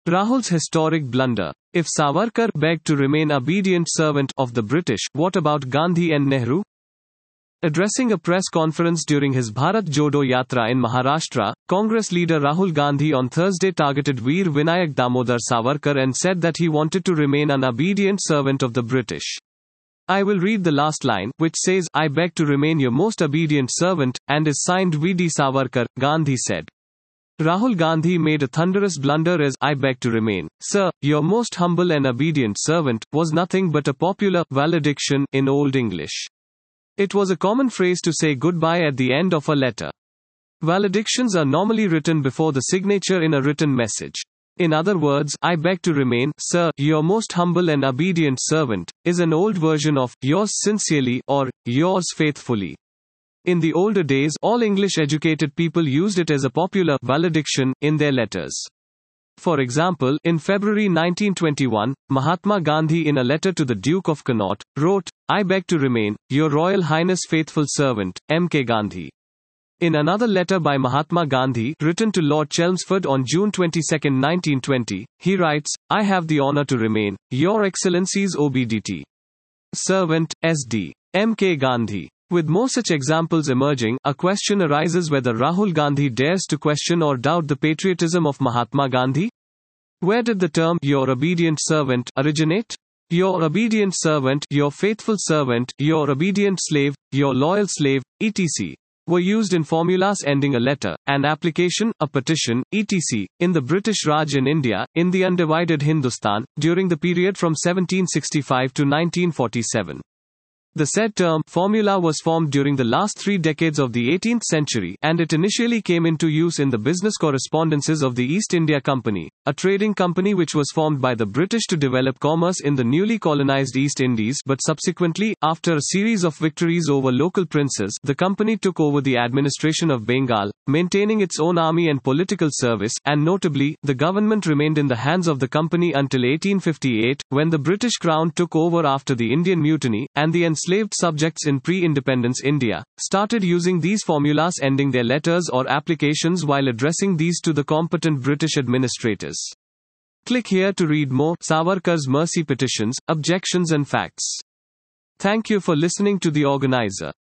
Rahul's historic blunder. If Savarkar begged to remain obedient servant of the British, what about Gandhi and Nehru? Addressing a press conference during his Bharat Jodo Yatra in Maharashtra, Congress leader Rahul Gandhi on Thursday targeted Veer Vinayak Damodar Savarkar and said that he wanted to remain an obedient servant of the British. I will read the last line, which says, "I beg to remain your most obedient servant," and is signed V.D. Savarkar, Gandhi said. Rahul Gandhi made a thunderous blunder as "I beg to remain, sir, your most humble and obedient servant" was nothing but a popular valediction in Old English. It was a common phrase to say goodbye at the end of a letter. Valedictions are normally written before the signature in a written message. In other words, "I beg to remain, sir, your most humble and obedient servant," is an old version of "yours sincerely" or "yours faithfully." In the older days, all English educated people used it as a popular valediction in their letters. For example, in February 1921, Mahatma Gandhi, in a letter to the Duke of Connaught, wrote, "I beg to remain, Your Royal Highness faithful servant, M.K. Gandhi." In another letter by Mahatma Gandhi, written to Lord Chelmsford on June 22, 1920, he writes, "I have the honor to remain, Your Excellency's obedient servant, S.D. M.K. Gandhi." With more such examples emerging, a question arises whether Rahul Gandhi dares to question or doubt the patriotism of Mahatma Gandhi? Where did the term "your obedient servant" originate? Your obedient servant, your faithful servant, your obedient slave, your loyal slave, etc. were used in formulas ending a letter, an application, a petition, etc. in the British Raj in India, in the undivided Hindustan, during the period from 1765 to 1947. The said term, formula, was formed during the last 3 decades of the 18th century, and it initially came into use in the business correspondences of the East India Company, a trading company which was formed by the British to develop commerce in the newly colonized East Indies, but subsequently, after a series of victories over local princes, the company took over the administration of Bengal, maintaining its own army and political service, and notably, the government remained in the hands of the company until 1858, when the British Crown took over after the Indian Mutiny, and the enslaved subjects in pre-independence India started using these formulas ending their letters or applications while addressing these to the competent British administrators. Click here to read more Savarkar's mercy petitions, objections and facts. Thank you for listening to the organizer.